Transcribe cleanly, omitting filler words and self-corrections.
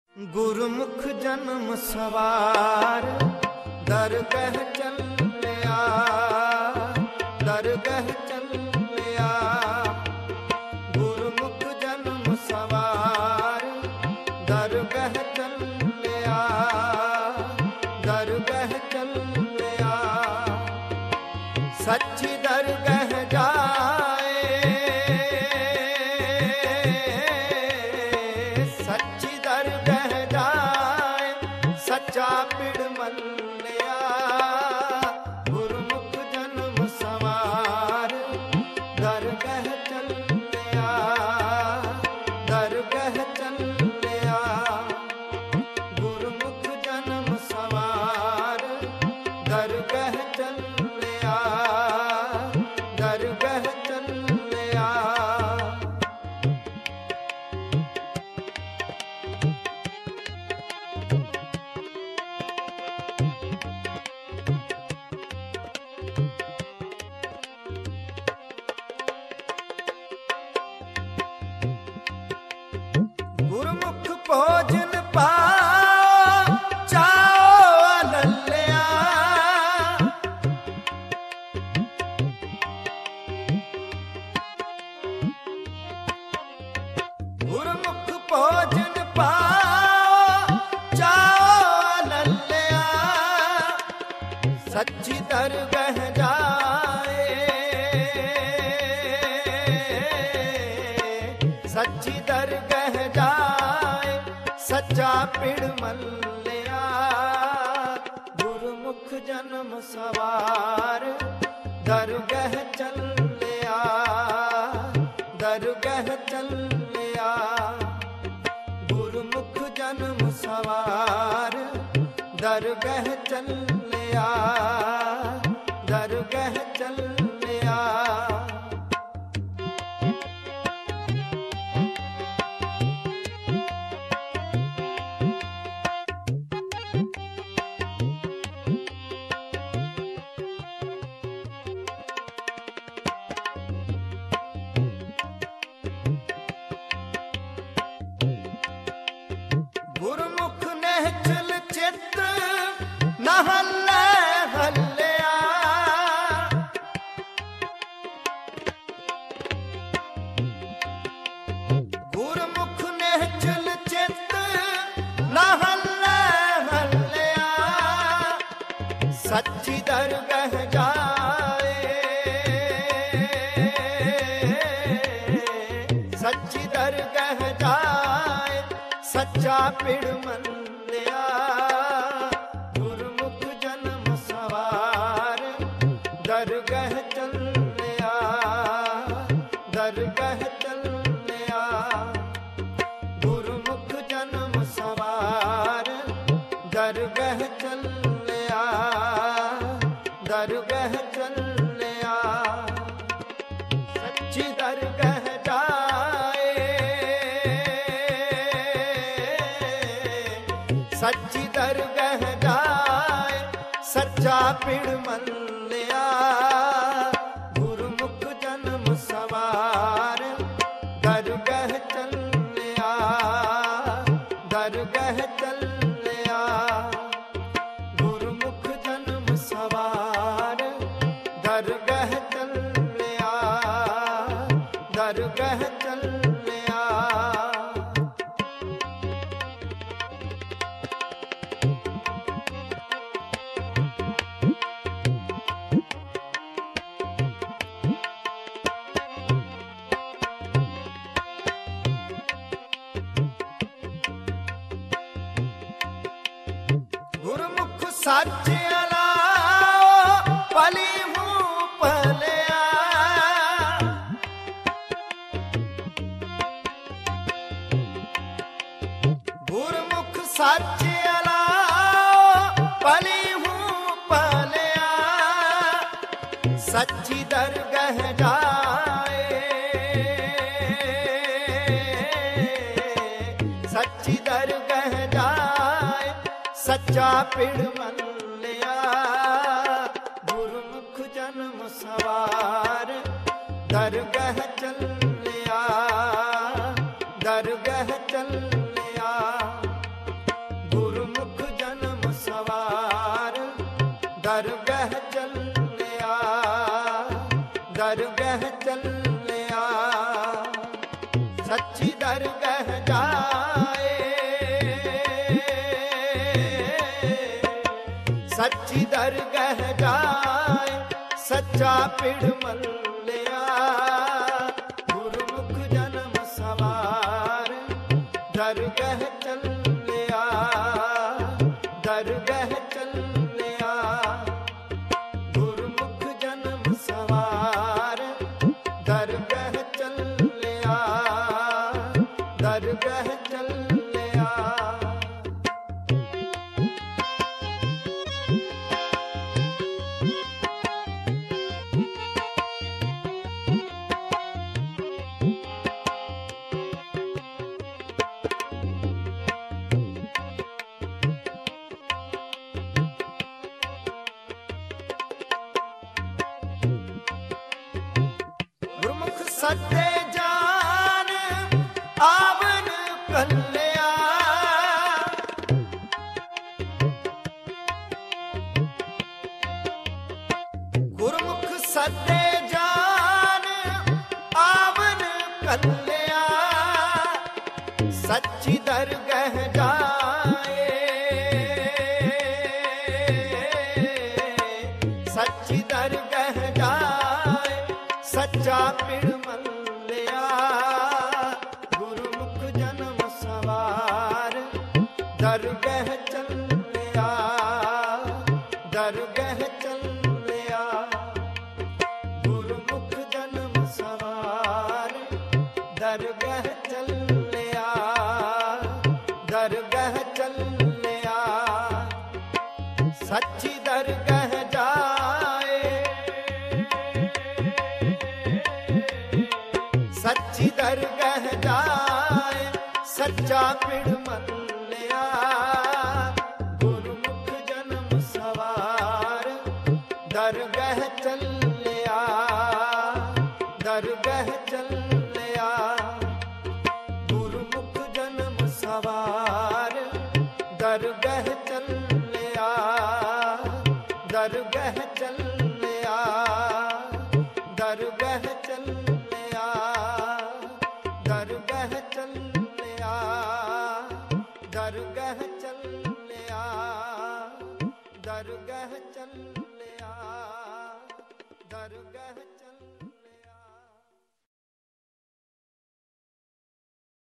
गुरुमुख जन्म सवार दरगह चलिया, दरगह चलिया। गुरुमुख जन्म सवार दरगह चलिया, दरगह चलिया। सच्ची दरगह जाए, सच्ची दरगह जाए, सच्चा पिड़ मलिया। गुरुमुख जन्म सवार दरगह चलिया, दरगह चलिया। गुरुमुख जन्म सवार दरगह चलिया, दरगह चलिया। गुरुमुख भोजन पाओ चाओ अनल्या। गुरुमुख भोजन पाओ चाओ अनल्या। सच्ची दरगह जाए, सच्ची दरगह जाए, सच्चा पिड़ मलिया। गुरुमुख जन्म सवार दरगह चलिया, दरगह चलिया। गुरुमुख जन्म सवार दरगह चलिया, दरगह चलिया। गुरुमुख ने चल चित्र न हल्ले हल्लिया। गुरुमुख ने चल चित्र न हल्ले हल्लिया। सच्ची दरगह जाए, सच्ची दरगह जाए, सच्चा पिड़ मलिया। गुरुमुख जन्म सवार दरगह चलिया, दरगह चलिया। गुरुमुख जन्म सवार दरगह चलिया, दरगह चलिया। सच्ची दरगह जाए, सच्ची दरगह जाए, सच्चा पिड़ मलिया। गुरुमुख जन्म सवार दरगह चलिया, दरगह चलिया। गुरुमुख जन्म सवार दरगह चलिया, दरगह चलिया। गुरुमुख सच अलाओ पली हूँ पलिया। गुरुमुख सच अलाओ पली हूँ पलिया। सच्ची दरगह जाए, सच्ची दरगह जाए, सच्चा पिड़ मलिया। गुरुमुख जन्म सवार दरगह चलिया, दरगह चलिया। ਦਰਗਹ ਚੱਲਿਆ, ਸੱਚੀ ਦਰਗਹ ਜਾਏ, ਸੱਚੀ ਦਰਗਹ ਜਾਏ, ਸੱਚਾ ਪਿੜ ਮੱਲਿਆ। ਗੁਰਮੁਖ ਜਨਮ ਸਵਾਰ ਦਰਗਹ ਚੱਲਿਆ, ਦਰਗਹ ਚੱਲਿਆ। ਗੁਰਮੁਖ ਜਨਮ ਸਵਾਰ ਦਰਗਹ ਚੱਲਿਆ, ਦਰਗਹ ਚੱਲਿਆ। ਗੁਰਮੁਖ ਸੱਚੇ ਜਾਨ ਆਵਨ ਕੱਲਿਆ, ਗੁਰਮੁਖ ਸੱਚੇ ਜਾਨ ਆਵਨ ਕੱਲਿਆ। ਸੱਚੀ ਦਰਗਹ ਜਾਏ, ਸੱਚੀ ਦਰਗਹ ਜਾਏ, ਸੱਚਾ ਪਿੜ ਮੱਲਿਆ। ਗੁਰਮੁਖ ਜਨਮ ਸਵਾਰ ਦਰਗਹ ਚੱਲਿਆ, ਦਰਗਹ ਚੱਲਿਆ। ਗੁਰਮੁਖ ਜਨਮ ਸਵਾਰ ਦਰਗਹ ਚੱਲਿਆ, ਦਰਗਹ ਚੱਲਿਆ। ਸੱਚੀ ਦਰਗਹ ਜਾਏ, ਸੱਚੀ ਦਰਗਹ ਜਾਏ, ਸੱਚਾ ਪਿੜ ਮੱਲਿਆ। ਗੁਰਮੁਖ ਜਨਮ ਸਵਾਰ ਦਰਗਹ ਚੱਲਿਆ, ਦਰਗਹ ਚੱਲਿਆ। ਗੁਰਮੁਖ ਜਨਮ ਸਵਾਰ ਦਰਗਹ ਚੱਲਿਆ, ਦਰਗਹ ਚੱਲਿਆ, ਦਰਗਹ